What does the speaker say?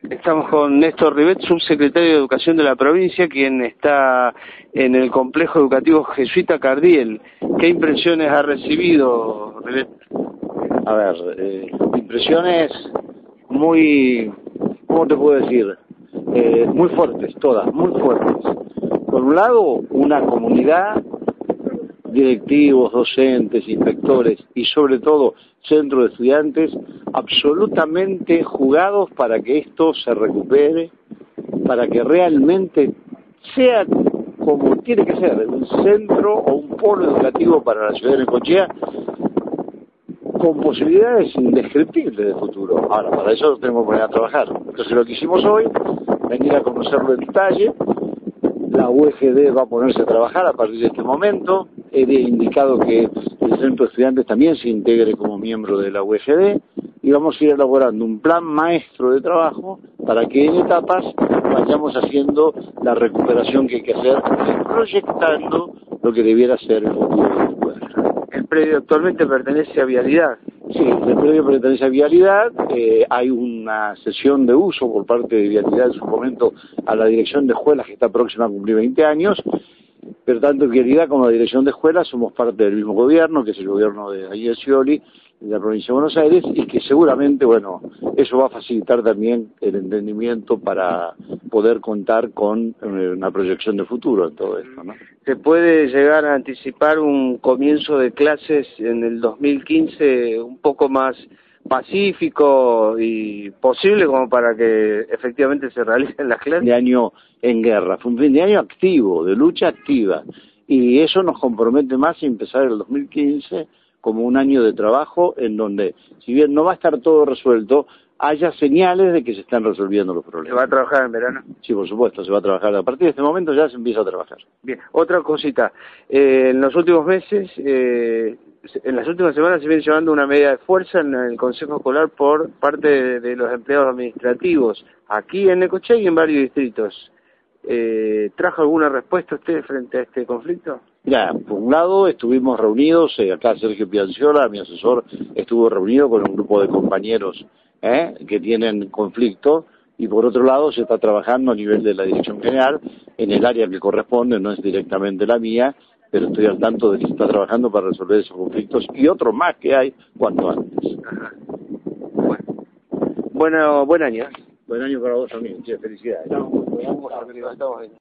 Estamos con Néstor Ribet, subsecretario de Educación de la provincia, quien está en el complejo educativo jesuita Cardiel. ¿Qué impresiones ha recibido, Ribet? A ver, impresiones muy, ¿cómo te puedo decir? Muy fuertes, todas, muy fuertes. Por un lado, una comunidad, directivos, docentes, inspectores y sobre todo centros de estudiantes absolutamente jugados para que esto se recupere, para que realmente sea como tiene que ser, un centro o un polo educativo para la ciudad de Necochea con posibilidades indescriptibles de futuro. Ahora, para eso tenemos que poner a trabajar. Entonces lo que hicimos hoy, venir a conocerlo en detalle. La UGD va a ponerse a trabajar a partir de este momento. He indicado que el centro de estudiantes también se integre como miembro de la UGD y vamos a ir elaborando un plan maestro de trabajo para que en etapas vayamos haciendo la recuperación que hay que hacer, proyectando lo que debiera ser el futuro de la escuela. El predio actualmente pertenece a Vialidad. Sí, el predio pertenece a Vialidad, hay una sesión de uso por parte de Vialidad en su momento a la dirección de escuelas que está próxima a cumplir 20 años, pero tanto Vialidad como la dirección de escuelas somos parte del mismo gobierno, que es el gobierno de Daniel Scioli, de la provincia de Buenos Aires, y que seguramente, bueno, eso va a facilitar también el entendimiento para poder contar con una proyección de futuro en todo esto, ¿no? ¿Se puede llegar a anticipar un comienzo de clases en el 2015 un poco más pacífico y posible como para que efectivamente se realicen las clases? De año en guerra, fue un fin de año activo, de lucha activa, y eso nos compromete más a empezar el 2015 como un año de trabajo en donde, si bien no va a estar todo resuelto, haya señales de que se están resolviendo los problemas. ¿Se va a trabajar en verano? Sí, por supuesto, se va a trabajar. A partir de este momento ya se empieza a trabajar. Bien, otra cosita. En los últimos meses, en las últimas semanas se viene llevando una medida de fuerza en el Consejo Escolar por parte de los empleados administrativos, aquí en Necochea y en varios distritos. ¿Trajo alguna respuesta usted frente a este conflicto? Mira, por un lado estuvimos reunidos, acá Sergio Pianciola, mi asesor, estuvo reunido con un grupo de compañeros que tienen conflicto, y por otro lado se está trabajando a nivel de la Dirección General en el área que corresponde, no es directamente la mía, pero estoy al tanto de que se está trabajando para resolver esos conflictos y otros más que hay cuanto antes. Ajá. Bueno, buen año. Buen año para vos también, felicidades. Estamos bien.